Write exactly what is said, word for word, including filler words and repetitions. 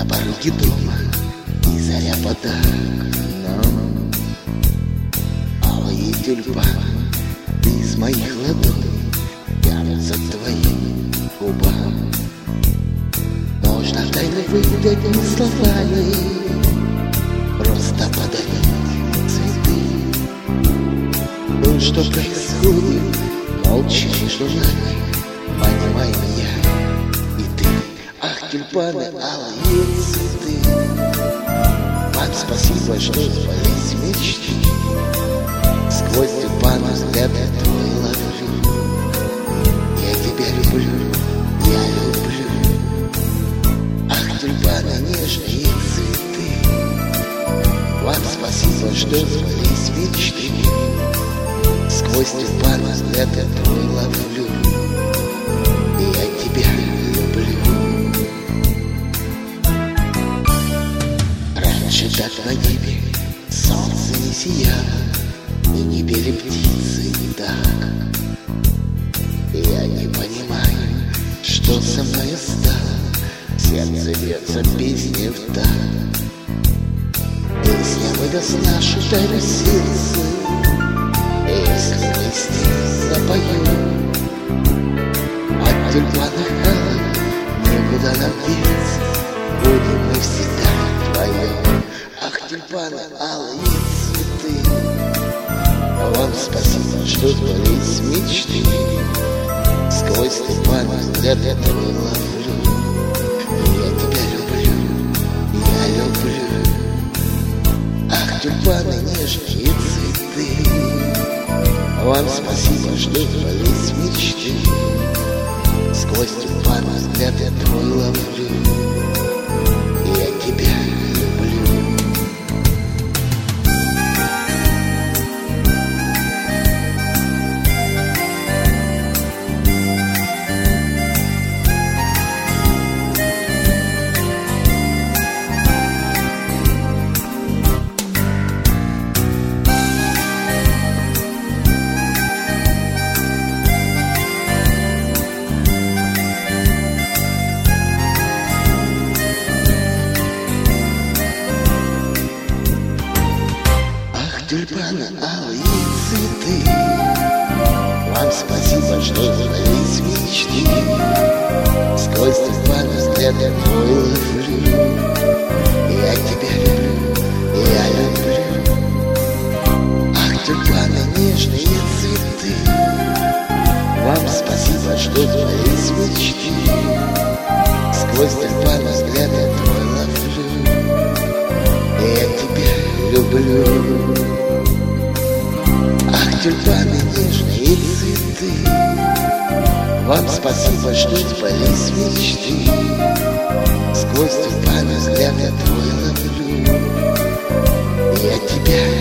пороге дома, и заря подарок нам. Алые тюльпаны из моих ладоней тянутся к твоим губам. Можно тайно выдать не словами, просто подарить цветы. То, что происходит молча между нами, понимаем я и ты. Ах, тюльпаны, алые цветы, вам спасибо, что сбылись мечты. Сквозь тюльпаны взгляд я твой ловлю. Я тебя люблю, я люблю. Ах, тюльпаны, нежные цветы, вам спасибо, что сбылись мечты. Сквозь тюльпаны взгляд я твой ловлю. Я тебя люблю. Раньше так на небе солнце не сияло, и не пели птицы так. Я не понимаю, что со мной стало. Сердце бьется песни в такт. Песня мы до сна шутали сердце. Если вместе запоем от тюльпанных алых, никуда нам деться, будем мы всегда вдвоем. Ах, тюльпаны, алые цветы, вам спасибо, что сбылись мечты. Сквозь тюльпаны взгляд я твой ловлю. Я тебя люблю, я люблю. Ах, тюльпаны, нежные цветы, вам спасибо, что сбылись мечты. Сквозь тюльпаны взгляд я твой ловлю. Я тебя люблю. Тюльпаны, алые цветы, вам спасибо, что сбылись мечты. Сквозь тюльпаны взгляд я твой ловлю. Я тебя люблю, я люблю. Ах, тюльпаны, нежные цветы, вам спасибо, что сбылись мечты. Сквозь тюльпаны взгляд я твой ловлю. Я тебя люблю. Ах, тюльпаны, нежные цветы, вам спасибо, что сбылись мечты. Сквозь тюльпаны взгляд я твой ловлю. Я тебя